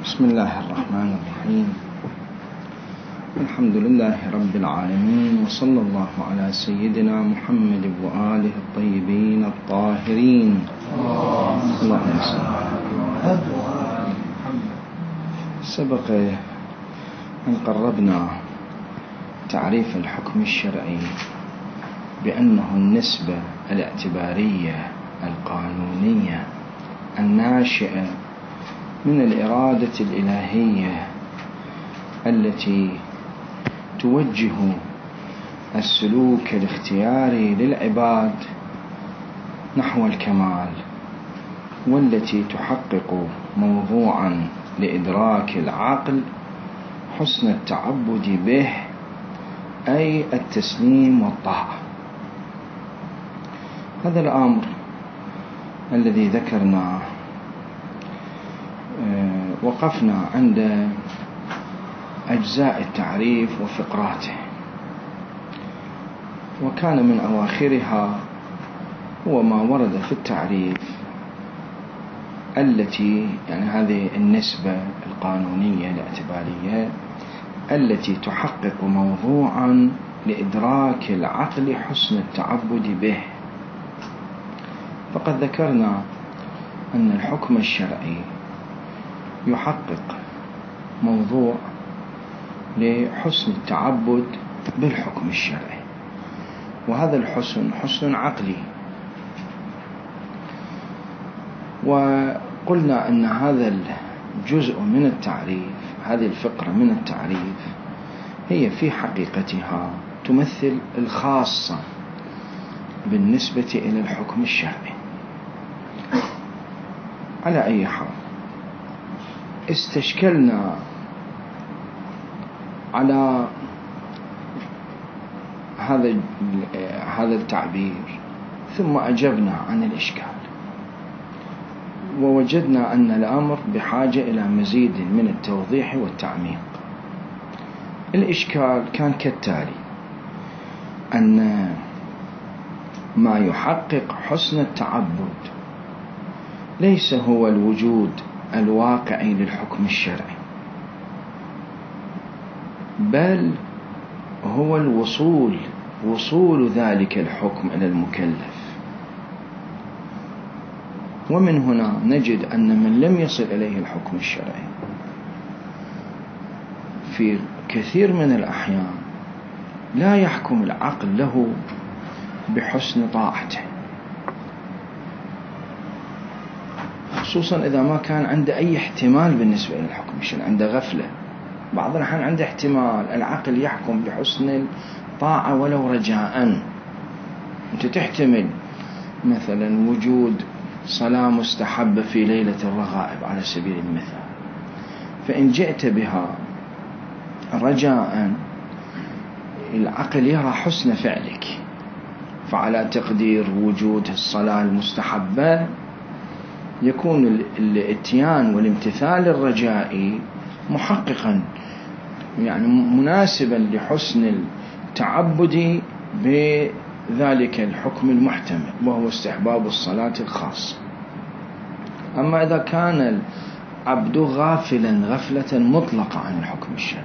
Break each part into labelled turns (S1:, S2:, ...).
S1: بسم الله الرحمن الرحيم. الحمد لله رب العالمين، وصلى الله على سيدنا محمد وآله الطيبين الطاهرين. اللهم صل. سبق أن قربنا تعريف الحكم الشرعي بأنه النسبة الاعتبارية القانونية الناشئة من الإرادة الإلهية التي توجه السلوك الاختياري للعباد نحو الكمال، والتي تحقق موضوعا لإدراك العقل حسن التعبد به، أي التسليم والطاعة. هذا الأمر الذي ذكرناه وقفنا عند أجزاء التعريف وفقراته، وكان من أواخرها هو ما ورد في التعريف التي هذه النسبة القانونية الاعتبارية التي تحقق موضوعا لإدراك العقل حسن التعبد به. فقد ذكرنا أن الحكم الشرعي يحقق موضوع لحسن التعبد بالحكم الشرعي، وهذا الحسن حسن عقلي. وقلنا أن هذا الجزء من التعريف، هذه الفقرة من التعريف، هي في حقيقتها تمثل الخاصة بالنسبة إلى الحكم الشرعي. على أي حال، استشكلنا على هذا التعبير، ثم أجبنا عن الإشكال، ووجدنا أن الأمر بحاجة إلى مزيد من التوضيح والتعميق. الإشكال كان كالتالي: أن ما يحقق حسن التعبد ليس هو الوجود الواقعي للحكم الشرعي، بل هو وصول ذلك الحكم إلى المكلف. ومن هنا نجد أن من لم يصل إليه الحكم الشرعي في كثير من الأحيان لا يحكم العقل له بحسن طاعته، خصوصا إذا ما كان عنده أي احتمال بالنسبة إلى الحكم الشرعي، عنده غفلة. بعض الأحيان عنده احتمال العقل يحكم بحسن الطاعة ولو رجاء. أنت تحتمل مثلا وجود صلاة مستحبة في ليلة الرغائب على سبيل المثال، فإن جئت بها رجاء العقل يرى حسن فعلك، فعلى تقدير وجود الصلاة المستحبة يكون الاتيان والامتثال الرجائي محققا، مناسبا لحسن التعبد بذلك الحكم المحتمل، وهو استحباب الصلاة الخاصة. أما إذا كان العبد غافلا غفلة مطلقة عن الحكم الشرعي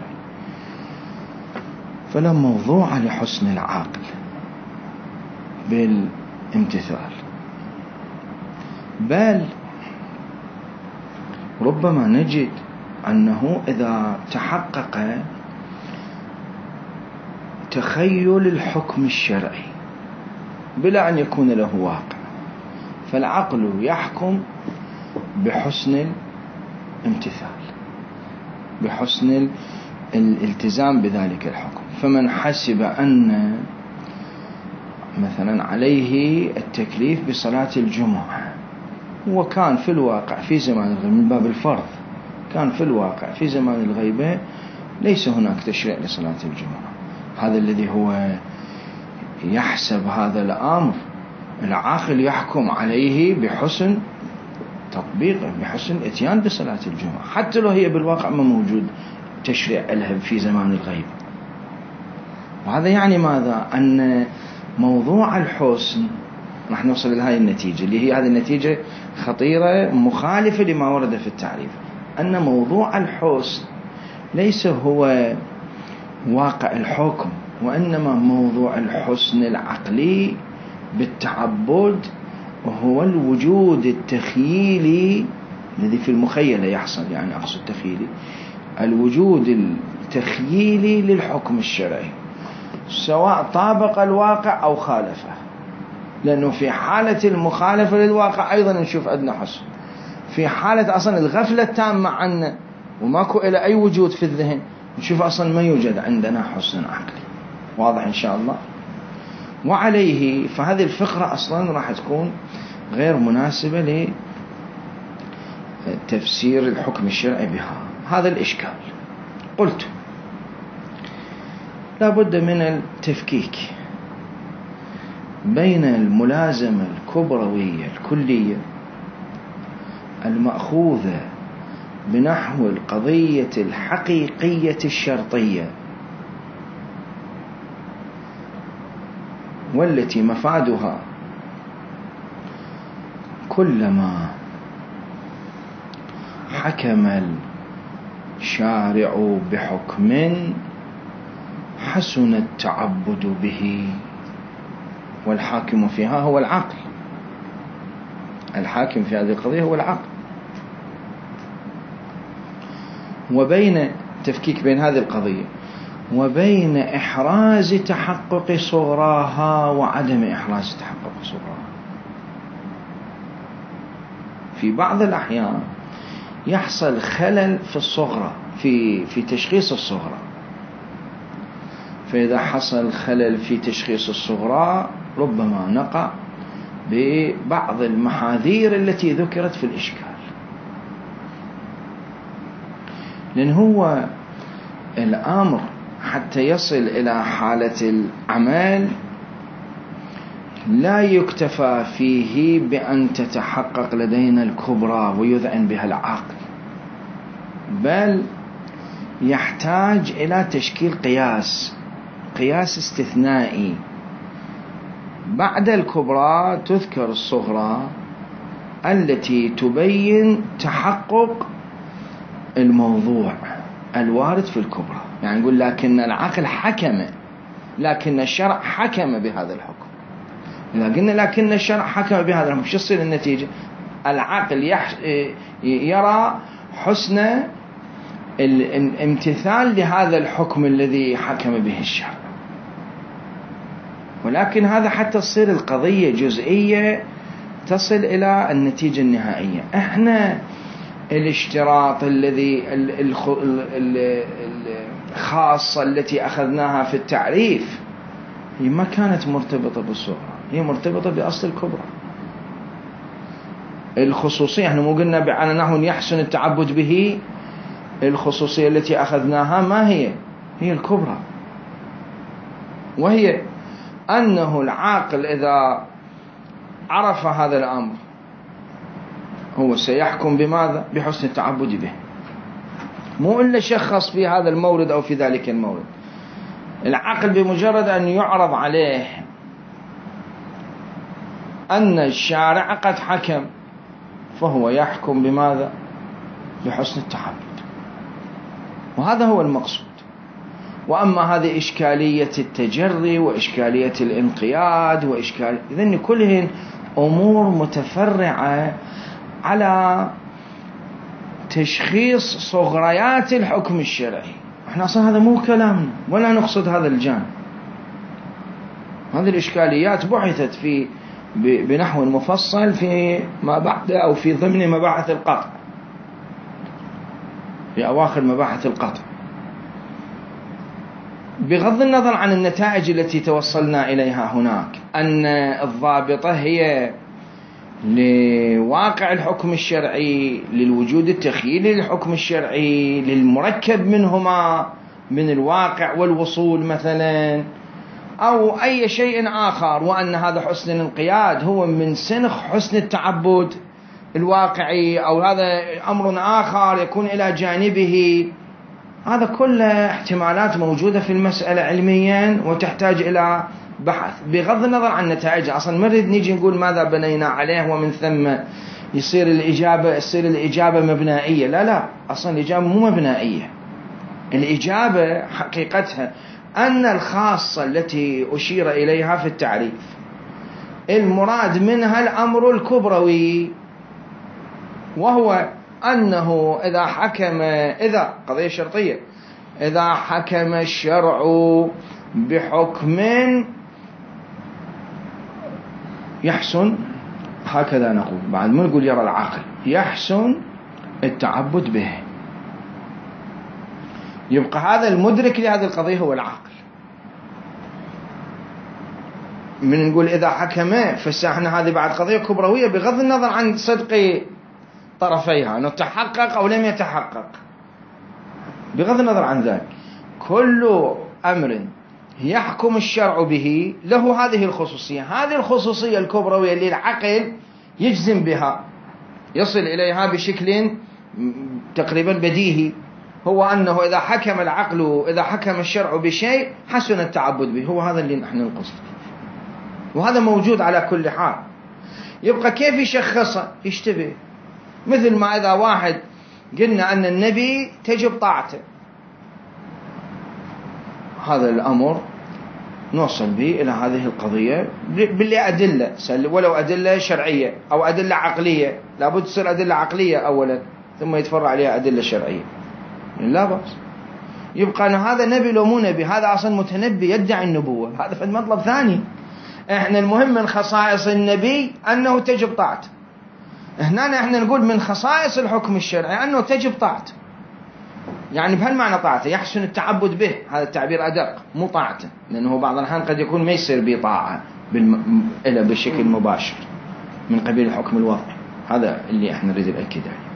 S1: فلا موضوع لحسن العقل بالامتثال، بل ربما نجد أنه إذا تحقق تخيل الحكم الشرعي بلا أن يكون له واقع، فالعقل يحكم بحسن الامتثال، بحسن الالتزام بذلك الحكم. فمن حسب أن مثلا عليه التكليف بصلاة الجمعة، وكان في الواقع في زمان الغيبة من باب الفرض، كان في الواقع في زمان الغيبة ليس هناك تشريع لصلاة الجمعة، هذا الذي هو يحسب هذا الأمر العاقل يحكم عليه بحسن تطبيقه، بحسن اتيان بصلاة الجمعة، حتى لو هي بالواقع ما موجود تشريع لها في زمان الغيبة. وهذا يعني ماذا؟ أن موضوع الحسن نحن نوصل إلى هذه النتيجة، اللي هي هذه النتيجة خطيرة مخالفة لما ورد في التعريف. أن موضوع الحسن ليس هو واقع الحكم، وإنما موضوع الحسن العقلي بالتعبد وهو الوجود التخيلي الذي في المخيلة يحصل، يعني أقصد تخيلي، الوجود التخيلي للحكم الشرعي سواء طابق الواقع أو خالفه. لأنه في حالة المخالفة للواقع أيضا نشوف أدنى حسن، في حالة أصلا الغفلة التامة عنه وماكو إلى أي وجود في الذهن نشوف أصلا ما يوجد عندنا حسن عقلي. واضح إن شاء الله؟ وعليه فهذه الفقرة أصلا راح تكون غير مناسبة لتفسير الحكم الشرعي بها. هذا الإشكال. قلت لابد من التفكيك بين الملازمة الكبروية الكلية المأخوذة بنحو القضية الحقيقية الشرطية، والتي مفادها كلما حكم الشارع بحكم حسن التعبد به، والحاكم فيها هو العقل. الحاكم في هذه القضية هو العقل. وبين تفكيك بين هذه القضية وبين إحراز تحقق صغراها وعدم إحراز تحقق صغراها. في بعض الأحيان يحصل خلل في الصغرى، في تشخيص الصغرى، فإذا حصل خلل في تشخيص الصغرى ربما نقع ببعض المحاذير التي ذكرت في الإشكال. لأن هو الأمر حتى يصل إلى حالة العمل لا يكتفى فيه بأن تتحقق لدينا الكبرى ويذعن بها العقل، بل يحتاج إلى تشكيل قياس استثنائي. بعد الكبرى تذكر الصغرى التي تبين تحقق الموضوع الوارد في الكبرى. يعني نقول لكن العقل حكم، لكن الشرع حكم بهذا الحكم. إذا قلنا لكن الشرع حكم بهذا الحكم شو تصير النتيجة؟ العقل يرى حسن الامتثال لهذا الحكم الذي حكم به الشرع. ولكن هذا حتى تصير القضية جزئية تصل إلى النتيجة النهائية. احنا الاشتراط الذي الخاصة التي أخذناها في التعريف هي ما كانت مرتبطة بالصغرى، هي مرتبطة بأصل الكبرى. الخصوصية احنا مو قلنا على نحو يحسن التعبد به، الخصوصية التي أخذناها ما هي الكبرى، وهي أنه العاقل إذا عرف هذا الأمر هو سيحكم بماذا؟ بحسن التعبد به، مو إلا شخص في هذا المورد أو في ذلك المورد. العقل بمجرد أن يعرض عليه أن الشارع قد حكم فهو يحكم بماذا؟ بحسن التعبد. وهذا هو المقصود. وأما هذه إشكالية التجري وإشكالية الانقياد إذن كلهن أمور متفرعة على تشخيص صغريات الحكم الشرعي. احنا أصلا هذا مو كلامنا ولا نقصد هذا الجانب. هذه الإشكاليات بحثت بنحو مفصل في ما بعد أو في ضمن مباحث القطع، في أواخر مباحث القطع، بغض النظر عن النتائج التي توصلنا إليها هناك، أن الضابطة هي لواقع الحكم الشرعي، للوجود التخيلي للحكم الشرعي، للمركب منهما من الواقع والوصول مثلا، أو أي شيء آخر، وأن هذا حسن الانقياد هو من سنخ حسن التعبد الواقعي، أو هذا أمر آخر يكون إلى جانبه. هذا كله احتمالات موجودة في المسألة علميا وتحتاج إلى بحث بغض النظر عن نتائجها. أصلا مرد نيجي نقول ماذا بنينا عليه ومن ثم يصير الإجابة مبنائية. لا، أصلا الإجابة مو مبنائية. الإجابة حقيقتها أن الخاصة التي أشير إليها في التعريف المراد منها الأمر الكبروي، وهو أنه إذا قضية شرطية، إذا حكم الشرع بحكم يحسن، هكذا نقول، بعد ما نقول يرى العقل، يحسن التعبد به، يبقى هذا المدرك لهذه القضية هو العقل. من نقول إذا حكم، فساحنا هذه بعد قضية كبروية بغض النظر عن صدق طرفيها، أنه تحقق أو لم يتحقق، بغض النظر عن ذلك. كل أمر يحكم الشرع به له هذه الخصوصية، هذه الخصوصية الكبروية اللي العقل يجزم بها، يصل إليها بشكل تقريبا بديهي، هو أنه إذا حكم العقل، إذا حكم الشرع بشيء حسن التعبد به. هو هذا اللي نحن نقصد، وهذا موجود على كل حال. يبقى كيف يشخصه؟ يشتبه. مثل ما إذا واحد قلنا أن النبي تجب طاعته، هذا الأمر نوصل به إلى هذه القضية باللي أدلة، ولو أدلة شرعية أو أدلة عقلية، لابد تصير أدلة عقلية أولا ثم يتفرع عليها أدلة شرعية، لا بأس. يبقى أن هذا نبي لو مو نبي، هذا أصلا متنبي يدعي النبوة، هذا في مطلب ثاني. إحنا المهم من خصائص النبي أنه تجب طاعته. هنا احنا نقول من خصائص الحكم الشرعي أنه تجب طاعته، يعني بهالمعنى طاعته، يحسن التعبد به، هذا التعبير أدق، مو طاعته، لأنه بعض الأحيان قد يكون ما يصير بطاعة إلا بشكل مباشر من قبيل الحكم الوضعي. هذا اللي احنا نريد نأكد عليه.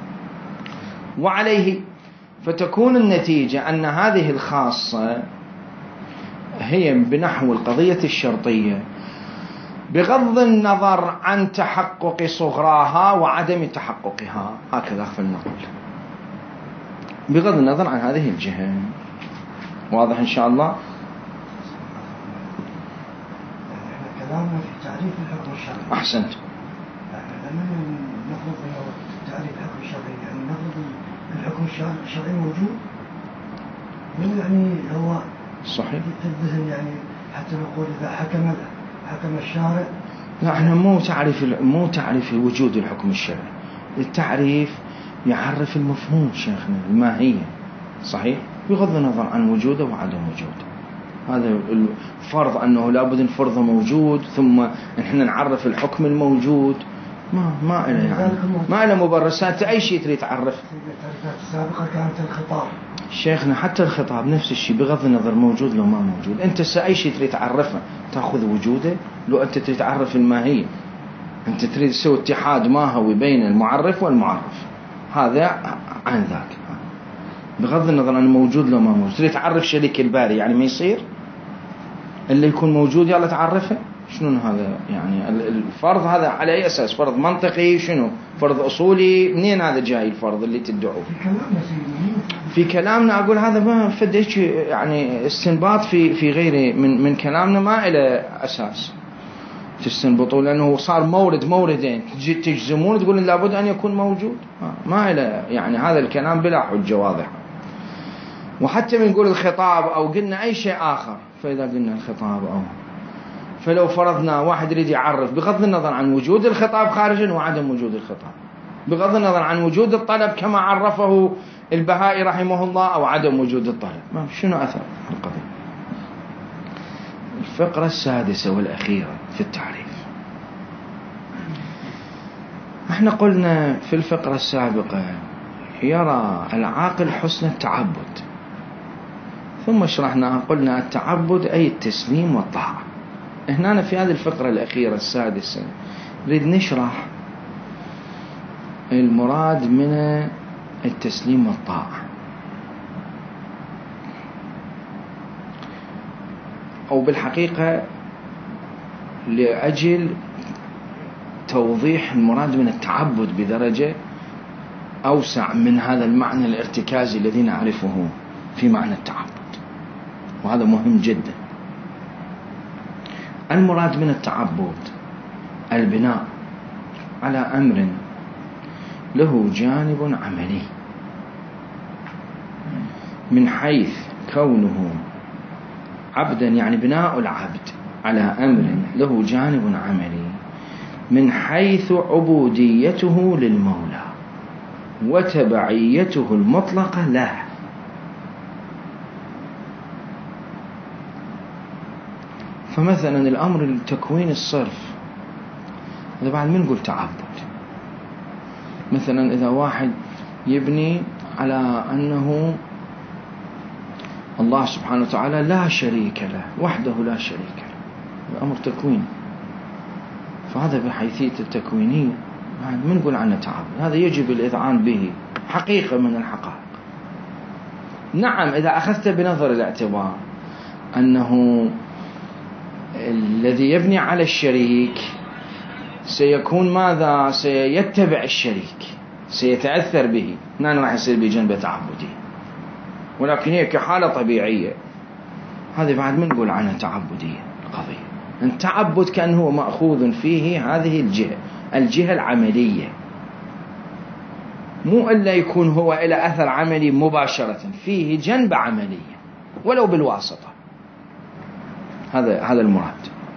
S1: وعليه فتكون النتيجة أن هذه الخاصة هي بنحو القضية الشرطية بغض النظر عن تحقق صغراها وعدم تحققها، هكذا فلنقول، بغض النظر عن هذه الجهة. واضح إن شاء الله؟
S2: كلامنا في تعريف الحكم الشرعي.
S1: أحسنت.
S2: لما نفرض تعريف الحكم الشرعي، يعني نفرض الحكم الشرعي موجود، مو يعني هو
S1: صحيح
S2: في الذهن، يعني حتى نقول إذا حكم الشارع.
S1: لا، احنا مو تعريف وجود الحكم الشرعي، التعريف يعرف المفهوم شيخنا، الماهية، صحيح، بغض النظر عن وجوده وعدم وجوده. هذا الفرض أنه لابد الفرض موجود ثم نحن نعرف الحكم الموجود، ما إله يعني ما إله مبرسات أي شيء تريد تعرف.
S2: التعريفات السابقة كانت الخطاب
S1: شيخنا، حتى الخطاب نفس الشيء بغض النظر موجود لو ما موجود. أنت أي شيء تريد تعرفه تأخذ وجوده، لو أنت تريد تعرف الماهية، أنت تريد تسوي اتحاد ماهوي بين المعرف والمعرف، هذا عن ذاك بغض النظر عن موجود لو ما موجود. تريد تعرف شريك الباري، يعني ما يصير اللي يكون موجود يلا تعرفه. شنو هذا يعني الفرض هذا على أي أساس؟ فرض منطقي؟ شنو فرض أصولي؟ منين هذا جاي الفرض اللي تدعوه في كلامنا؟ أقول هذا ما فديش يعني استنباط في غيره من كلامنا ما إلى أساس تستنبطوا، لأنه صار موردين تجزمون تقولون لابد أن يكون موجود، ما إلى يعني هذا الكلام بلا حجة واضحة. وحتى من نقول الخطاب أو قلنا أي شيء آخر، فإذا قلنا الخطاب أو فلو فرضنا واحد يريد يعرف بغض النظر عن وجود الخطاب خارجا وعدم وجود الخطاب، بغض النظر عن وجود الطلب كما عرفه البهائي رحمه الله أو عدم وجود الطلب، ما شنو أثر القضية. الفقرة السادسة والأخيرة في التعريف. احنا قلنا في الفقرة السابقة يرى العاقل حسن التعبد، ثم شرحناها قلنا التعبد أي التسليم والطاعة. هنا في هذه الفقرة الأخيرة السادسة نريد نشرح المراد من التسليم والطاعة، أو بالحقيقة لأجل توضيح المراد من التعبد بدرجة أوسع من هذا المعنى الارتكازي الذي نعرفه في معنى التعبد، وهذا مهم جدا. المراد من التعبد البناء على أمر له جانب عملي، من حيث كونه عبدا، يعني بناء العبد على أمر له جانب عملي، من حيث عبوديته للمولى وتبعيته المطلقة له. فمثلا الأمر التكوين الصرف، هذا بعد من نقول تعبد. مثلا إذا واحد يبني على أنه الله سبحانه وتعالى لا شريك له، وحده لا شريك له، أمر تكويني، فهذا بحيثية التكوينية بعد من نقول عنه تعبد، هذا يجب الإذعان به، حقيقة من الحقائق. نعم إذا أخذت بنظر الاعتبار أنه الذي يبني على الشريك سيكون ماذا؟ سيتبع الشريك، سيتأثر به، هنا راح يصير بجنبه تعبدي، ولكن هي كحالة طبيعية، هذه بعد من نقول عنها تعبدية القضية. التعبد كأنه هو مأخوذ فيه هذه الجهة العملية، مو إلا يكون هو إلى أثر عملي مباشرة، فيه جنب عملية ولو بالواسطة، هذا المراد.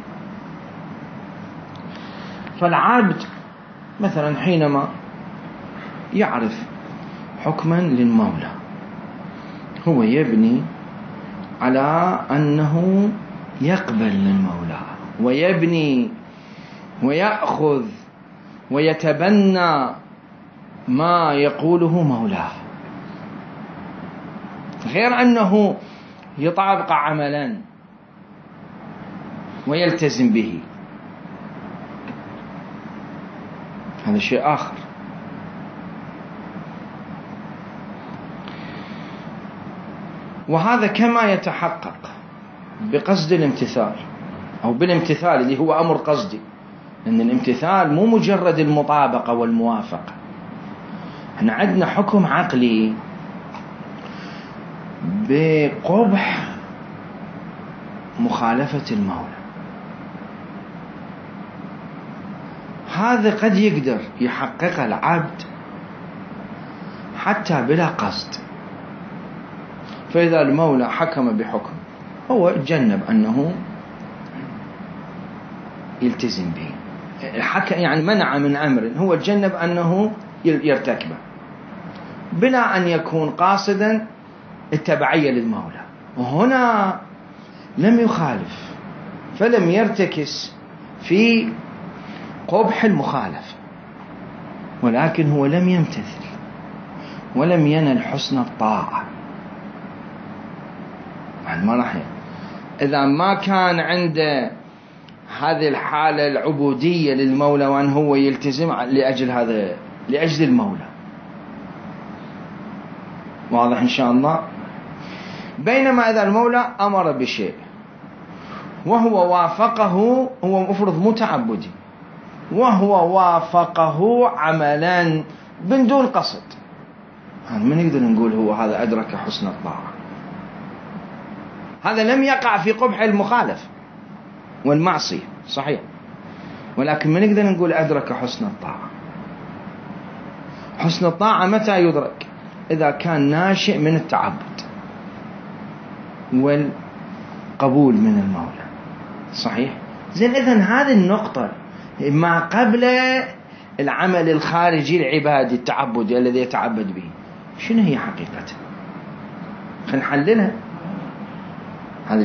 S1: فالعبد مثلا حينما يعرف حكما للمولى هو يبني على أنه يقبل من مولاه، ويبني ويأخذ ويتبنى ما يقوله مولاه، غير أنه يطابق عملا ويلتزم به، هذا شيء آخر. وهذا كما يتحقق بقصد الامتثال أو بالامتثال اللي هو أمر قصدي، لأن الامتثال مو مجرد المطابقة والموافقة. احنا عندنا حكم عقلي بقبح مخالفة المولى، هذا قد يقدر يحقق العبد حتى بلا قصد. فإذا المولى حكم بحكم هو تجنب أنه يلتزم به، يعني منع من أمر هو تجنب أنه يرتكبه بلا أن يكون قاصدا التبعية للمولى، وهنا لم يخالف فلم يرتكس في قبح المخالف، ولكن هو لم يمتثل ولم ينل حسن الطاعة. يعني ما راح، إذا ما كان عنده هذه الحالة العبودية للمولى وأن هو يلتزم لأجل المولى، واضح إن شاء الله. بينما إذا المولى أمر بشيء وهو وافقه، هو مفرض متعبدي وهو وافقه عملا بدون قصد، يعني من نقدر نقول هو هذا أدرك حسن الطاعة، هذا لم يقع في قبح المخالف والمعصية صحيح، ولكن ما نقدر نقول أدرك حسن الطاعة. حسن الطاعة متى يدرك؟ إذا كان ناشئ من التعبد والقبول من المولى صحيح. زين، إذن هذه النقطة ما قبل العمل الخارجي العبادي التعبدي الذي يتعبد به، شنو هي حقيقته؟ خلينا نحللها. هذا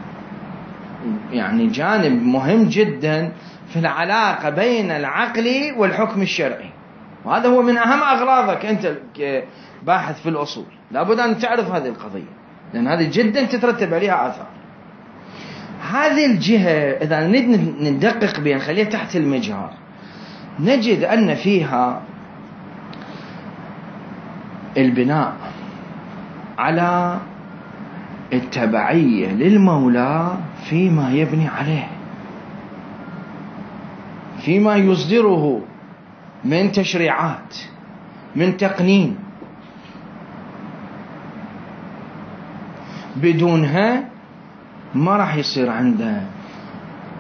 S1: يعني جانب مهم جدا في العلاقة بين العقل والحكم الشرعي، وهذا هو من أهم أغراضك أنت باحث في الأصول، لابد أن تعرف هذه القضية، لأن هذه جدا تترتب عليها آثار. هذه الجهة إذا ندقق بها نخليها تحت المجهر، نجد أن فيها البناء على التبعية للمولى فيما يبني عليه، فيما يصدره من تشريعات، من تقنين، بدونها ما راح يصير عنده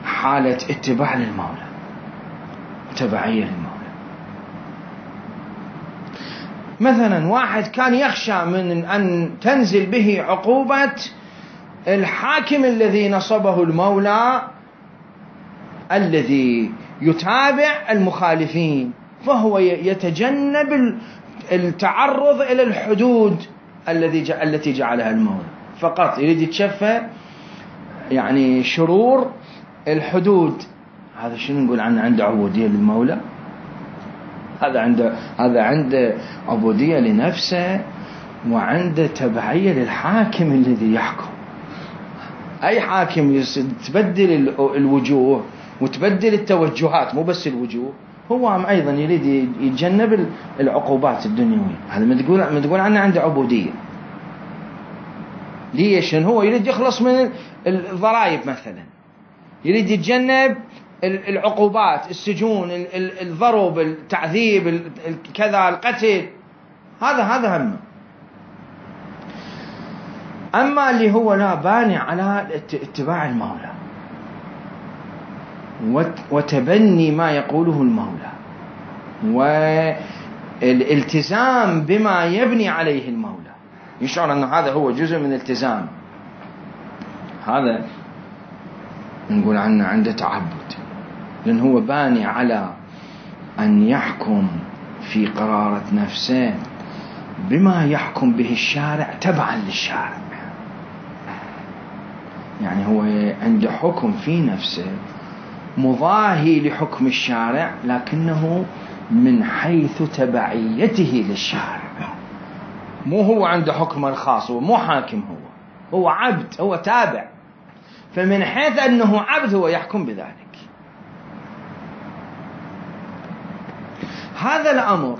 S1: حالة اتباع للمولى، تبعية للمولى. مثلا واحد كان يخشى من أن تنزل به عقوبة الحاكم الذي نصبه المولى الذي يتابع المخالفين، فهو يتجنب التعرض إلى الحدود التي جعلها المولى، فقط يريد يتشفى يعني شرور الحدود. هذا شنو نقول عنه؟ عنده عبودية للمولى؟ هذا عنده عبودية لنفسه، وعنده تبعية للحاكم الذي يحكم. أي حاكم تبدل الوجوه وتبدل التوجهات، مو بس الوجوه، هو أيضا يريد يتجنب العقوبات الدنيوية. هذا ما تقول عنه عنده عبودية. ليش؟ هو يريد يخلص من الضرائب مثلا، يريد يتجنب العقوبات، السجون، الضرب، التعذيب، كذا، القتل. هذا همه. أما اللي هو لا، باني على اتباع المولى وتبني ما يقوله المولى والالتزام بما يبني عليه المولى، يشعر أنه هذا هو جزء من الالتزام، هذا نقول عنه عنده تعبد، لأن هو باني على أن يحكم في قرارة نفسه بما يحكم به الشارع تبعا للشارع. يعني هو عنده حكم في نفسه مضاهي لحكم الشارع، لكنه من حيث تبعيته للشارع. مو هو عنده حكم الخاص، هو مو حاكم، هو عبد، هو تابع، فمن حيث أنه عبد هو يحكم بذلك. هذا الأمر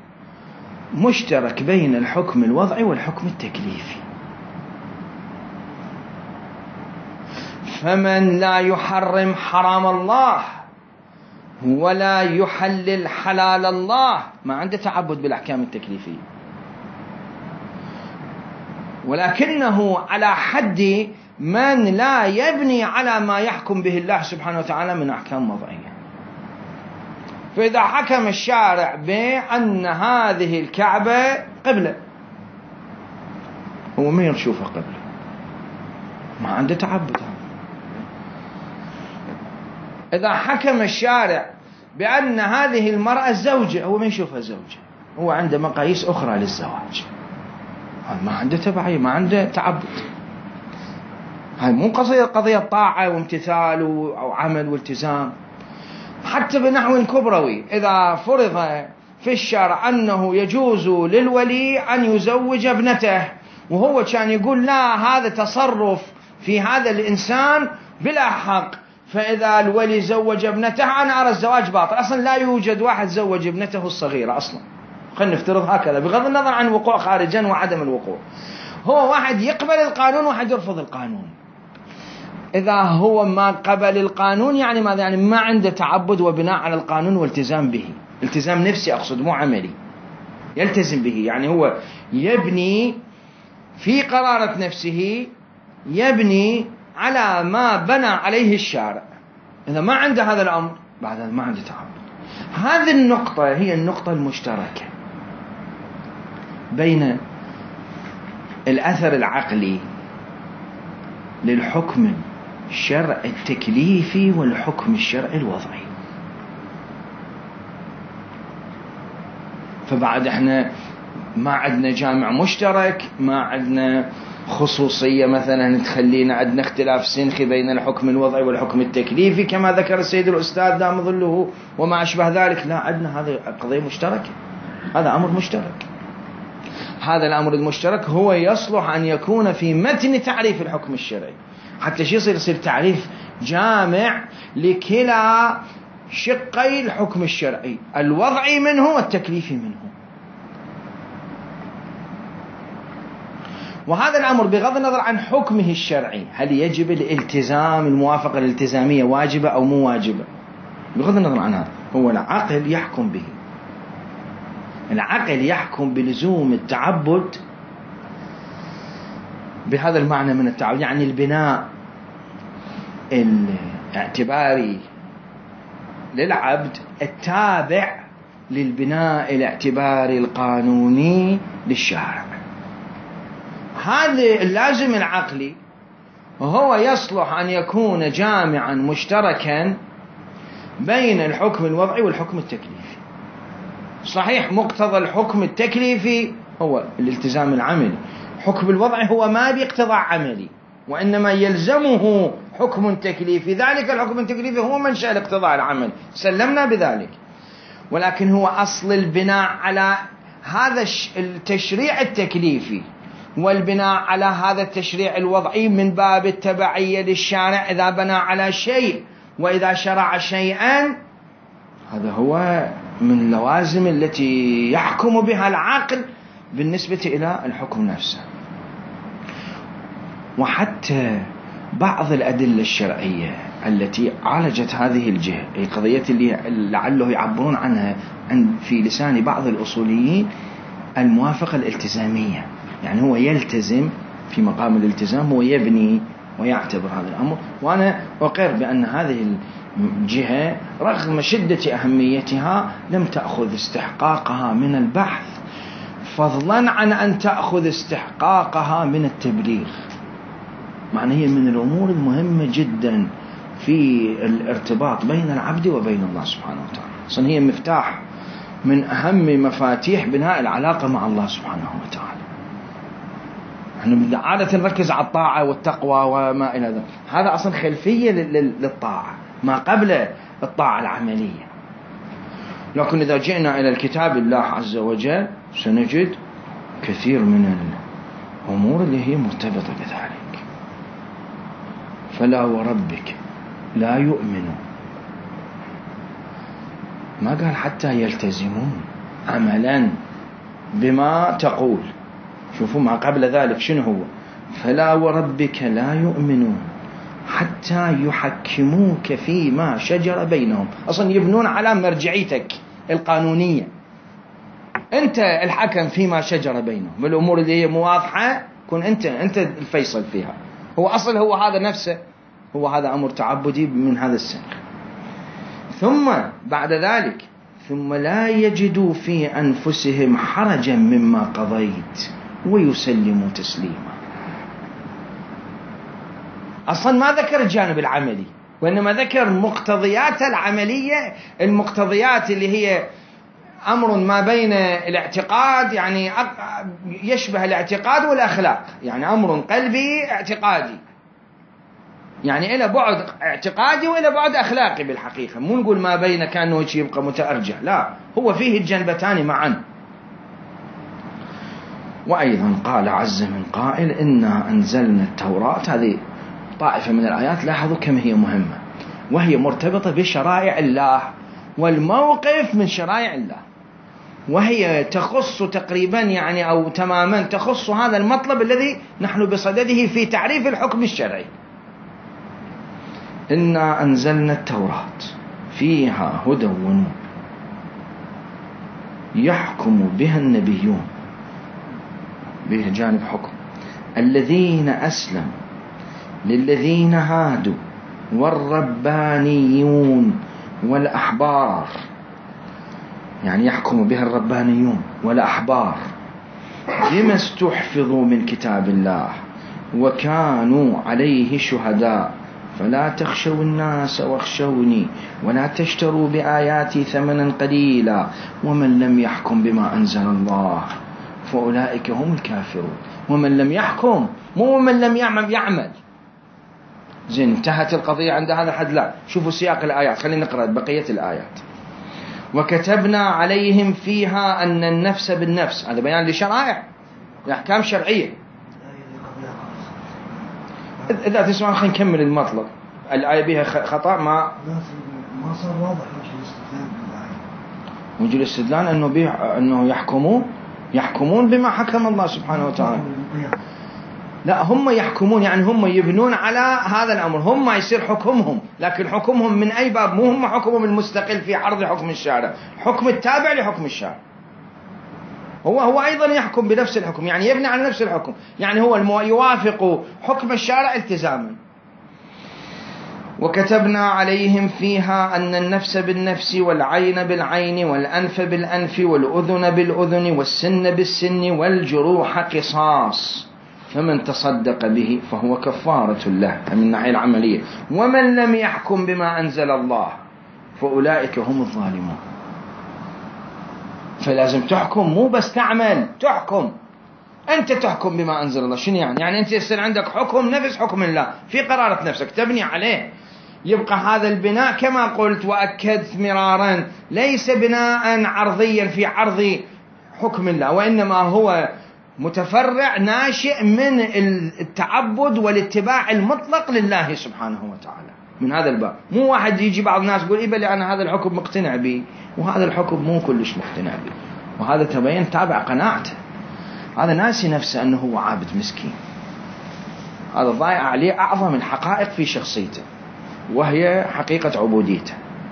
S1: مشترك بين الحكم الوضعي والحكم التكليفي. فمن لا يحرم حرام الله ولا يحلل حلال الله ما عنده تعبد بالأحكام التكليفية، ولكنه على حد من لا يبني على ما يحكم به الله سبحانه وتعالى من أحكام وضعية. فإذا حكم الشارع بأن هذه الكعبة قبلة، هو ما يشوفها قبلة، ما عنده تعبد. إذا حكم الشارع بأن هذه المرأة زوجة، هو ما يشوفها زوجة، هو عنده مقاييس أخرى للزواج، ما عنده تبعية، ما عنده تعبد. هاي مو قضية طاعة وامتثال أو عمل والتزام. حتى بنحو كبروي، إذا فرض في الشرع أنه يجوز للولي أن يزوج ابنته، وهو كان يقول لا، هذا تصرف في هذا الإنسان بلا حق، فإذا الولي زوج ابنته أنا أرى الزواج باطل. أصلا لا يوجد واحد زوج ابنته الصغيرة أصلا، خلينا نفترض هكذا بغض النظر عن وقوع خارجا وعدم الوقوع. هو واحد يقبل القانون وواحد يرفض القانون. إذا هو ما قبل القانون يعني ماذا؟ يعني ما عنده تعبد وبناء على القانون والتزام به، التزام نفسي أقصد مو عملي، يلتزم به. يعني هو يبني في قرارة نفسه، يبني على ما بنى عليه الشارع. إذا ما عنده هذا الأمر بعد ما عنده تعبد. هذه النقطة هي النقطة المشتركة بين الأثر العقلي للحكم الشرع التكليفي والحكم الشرعي الوضعي. فبعد احنا ما عندنا جامع مشترك، ما عندنا خصوصية مثلا تخلينا عندنا اختلاف سنخي بين الحكم الوضعي والحكم التكليفي كما ذكر السيد الأستاذ دام ظله وما أشبه ذلك. لا، عندنا هذه قضية مشتركة، هذا أمر مشترك. هذا الأمر المشترك هو يصلح أن يكون في متن تعريف الحكم الشرعي، حتى يصير تعريف جامع لكلا شقي الحكم الشرعي، الوضعي منه والتكليفي منه. وهذا الأمر بغض النظر عن حكمه الشرعي، هل يجب الالتزام، الموافقة الالتزامية واجبة أو مو واجبة، بغض النظر عن هذا، هو العقل يحكم به. العقل يحكم بلزوم التعبد بهذا المعنى من التعبد، يعني البناء الاعتباري للعبد التابع للبناء الاعتباري القانوني للشارع. هذا اللازم العقلي هو يصلح أن يكون جامعا مشتركا بين الحكم الوضعي والحكم التكليفي. صحيح مقتضى الحكم التكليفي هو الالتزام العملي، حكم الوضعي هو ما باقتضاء عملي، وإنما يلزمه حكم تكليفي، ذلك الحكم التكليفي هو منشأ الاقتضاء العملي، سلمنا بذلك. ولكن هو أصل البناء على هذا التشريع التكليفي والبناء على هذا التشريع الوضعي من باب التبعية للشارع. إذا بنى على شيء وإذا شرع شيئا، هذا هو من اللوازم التي يحكم بها العقل بالنسبة إلى الحكم نفسه. وحتى بعض الأدلة الشرعية التي عالجت هذه الجهة، القضية اللي لعله يعبرون عنها في لسان بعض الأصوليين الموافقة الالتزامية، يعني هو يلتزم في مقام الالتزام، هو يبني ويعتبر هذا الأمر. وأنا أقر بأن هذه الجهة رغم شدة أهميتها لم تأخذ استحقاقها من البحث، فضلا عن أن تأخذ استحقاقها من التبليغ. معنى هي من الأمور المهمة جدا في الارتباط بين العبد وبين الله سبحانه وتعالى. أصلا هي مفتاح من أهم مفاتيح بناء العلاقة مع الله سبحانه وتعالى. احنا عادة نركز على الطاعة والتقوى وما إلى ذلك، هذا أصلا خلفية للطاعة ما قبل الطاعة العملية. لكن إذا جئنا إلى الكتاب الله عز وجل سنجد كثير من الأمور اللي هي مرتبطة بذلك. فلا وربك لا يؤمنون، ما قال حتى يلتزمون عملا بما تقول. شوفوا ما قبل ذلك شنو هو؟ فلا وربك لا يؤمنون حتى يحكموك فيما شجر بينهم. أصلا يبنون على مرجعيتك القانونية، أنت الحكم فيما شجر بينهم بالأمور اللي هي مواضحة، كن أنت الفيصل فيها. هو أصل هو هذا نفسه، هو هذا أمر تعبدي من هذا السنة. ثم بعد ذلك ثم لا يجدوا في أنفسهم حرجا مما قضيت ويسلموا تسليما. أصلا ما ذكر الجانب العملي، وإنما ذكر مقتضيات العملية، المقتضيات اللي هي أمر ما بين الاعتقاد، يعني يشبه الاعتقاد والأخلاق، يعني أمر قلبي اعتقادي، يعني إلى بعد اعتقادي وإلى بعد أخلاقي بالحقيقة. مو نقول ما بين كأنه يبقى متأرجح، لا، هو فيه الجنبتان معا. وأيضا قال عز من قائل إنا أنزلنا التوراة. هذه طائفة من الآيات لاحظوا كم هي مهمة، وهي مرتبطة بشرائع الله والموقف من شرائع الله، وهي تخص تقريبا يعني أو تماما تخص هذا المطلب الذي نحن بصدده في تعريف الحكم الشرعي. إنا أنزلنا التوراة فيها هدى ونور يحكم بها النبيون، به جانب حكم، الذين أسلموا للذين هادوا والربانيون والأحبار، يعني يحكم بها الربانيون والأحبار بما استحفظوا من كتاب الله وكانوا عليه شهداء فلا تخشوا الناس واخشوني ولا تشتروا بآياتي ثمنا قليلا ومن لم يحكم بما أنزل الله فأولئك هم الكافرون. ومن لم يحكم مو من لم يعمل. زين، انتهت القضية عند هذا الحد؟ لا، شوفوا سياق الآيات، خلينا نقرأ بقية الآيات. وكتبنا عليهم فيها أن النفس بالنفس، هذا بيان لشرائع لأحكام شرعية. إذا تسمعون خلينا نكمل المطلب. الآية بها خطأ، ما
S2: صار واضح وجه الاستدلال بالآية.
S1: وجه الاستدلال أنه يحكمون بما حكم الله سبحانه وتعالى. لا، هم يحكمون، يعني هم يبنون على هذا الأمر، هم يصير حكمهم، لكن حكمهم من أي باب؟ مو هم حكمهم المستقل في عرض حكم الشارع، حكم التابع لحكم الشارع. هو أيضا يحكم بنفس الحكم، يعني يبني على نفس الحكم، يعني هو يوافق حكم الشارع التزاما. وكتبنا عليهم فيها أن النفس بالنفس والعين بالعين والأنف بالأنف والأذن بالأذن والسن بالسن والجروح قصاص، فمن تصدق به فهو كفارة له من الناحية العملية، ومن لم يحكم بما أنزل الله فأولئك هم الظالمون. فلازم تحكم، مو بس تعمل، تحكم. أنت تحكم بما أنزل الله. شنو يعني أنت يصير عندك حكم نفس حكم الله في قرارة نفسك تبني عليه. يبقى هذا البناء كما قلت وأكدت مرارا ليس بناء عرضيا في عرض حكم الله، وإنما هو متفرع ناشئ من التعبد والاتباع المطلق لله سبحانه وتعالى. من هذا الباب مو واحد يجي بعض الناس يقول إيه بلي أنا هذا الحكم مقتنع به وهذا الحكم مو كلش مقتنع به، وهذا تبين تابع قناعته، هذا ناسي نفسه أنه هو عابد مسكين، هذا ضايع عليه أعظم الحقائق في شخصيته وهي حقيقة عبوديته.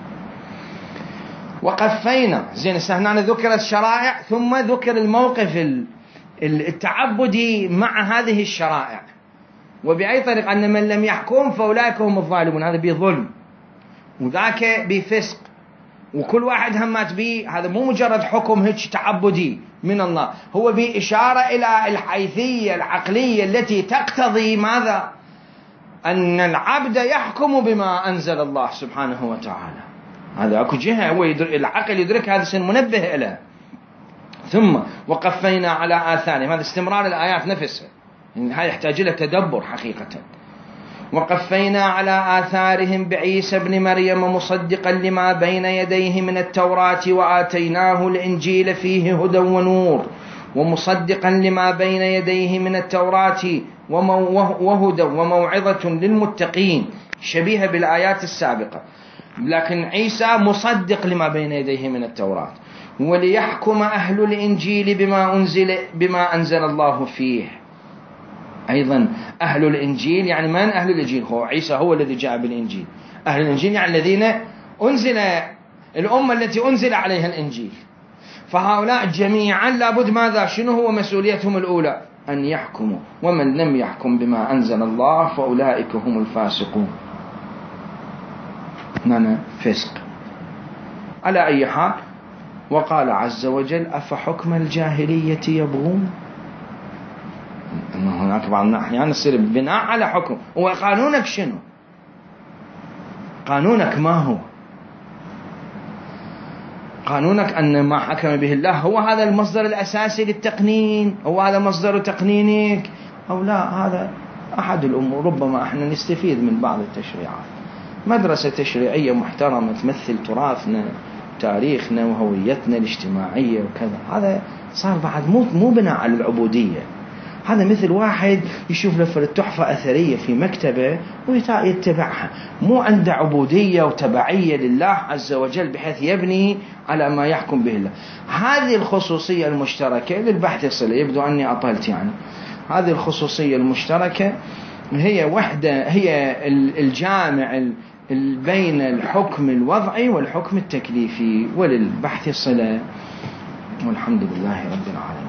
S1: وقفينا زين هنا ذكرت الشرائع ثم ذكر الموقف التعبدي مع هذه الشرائع، وبأي طريقة أن من لم يحكم فأولئك هم الظالمون، هذا بظلم وذاك بفسق، وكل واحد همات به. هذا مو مجرد حكم هيك تعبدي من الله، هو بإشارة إلى الحيثية العقلية التي تقتضي ماذا؟ أن العبد يحكم بما أنزل الله سبحانه وتعالى. هذا أكو جهة هو العقل يدرك، هذا سن منبه إليه. ثم وقفينا على آثارهم، هذا استمرار الآيات نفسها، هذا يحتاج إلى تدبر حقيقة. وقفينا على آثارهم بعيسى ابن مريم مصدقا لما بين يديه من التوراة وآتيناه الإنجيل فيه هدى ونور، ومصدقا لما بين يديه من التوراة وهدى وموعظة للمتقين، شبيهة بالآيات السابقة. لكن عيسى مصدق لما بين يديه من التوراة. وليحكم أهل الإنجيل بما أنزل الله فيه. أيضا أهل الإنجيل يعني من أهل الإنجيل؟ هو عيسى هو الذي جاء بالإنجيل. أهل الإنجيل يعني الذين أنزل، الأمة التي أنزل عليها الإنجيل. فهؤلاء جميعا لابد ماذا؟ شنو هو مسؤوليتهم الأولى؟ أن يحكموا، ومن لم يحكم بما أنزل الله فأولئك هم الفاسقون. هنا فسق. على أي حال، وقال عز وجل أفحكم الجاهلية يبغون. هناك بعض الأحيان يصير بناء على حكم. وقانونك شنو؟ قانونك ما هو؟ قانونك أن ما حكم به الله هو هذا المصدر الأساسي للتقنين، هو هذا مصدر تقنينك، أو لا هذا أحد الأمور. ربما احنا نستفيد من بعض التشريعات، مدرسة تشريعية محترمة تمثل تراثنا تاريخنا وهويتنا الاجتماعية وكذا. هذا صار بعد مو بناء على العبودية. هذا مثل واحد يشوف له تحفة أثرية في مكتبه ويتبعها، مو عنده عبودية وتبعية لله عز وجل بحيث يبني على ما يحكم به الله. هذه الخصوصية المشتركة للبحث الصلة، يبدو أني أطلت يعني. هذه الخصوصية المشتركة هي وحدة، هي الجامع بين الحكم الوضعي والحكم التكليفي، وللبحث صلة. والحمد لله رب العالمين.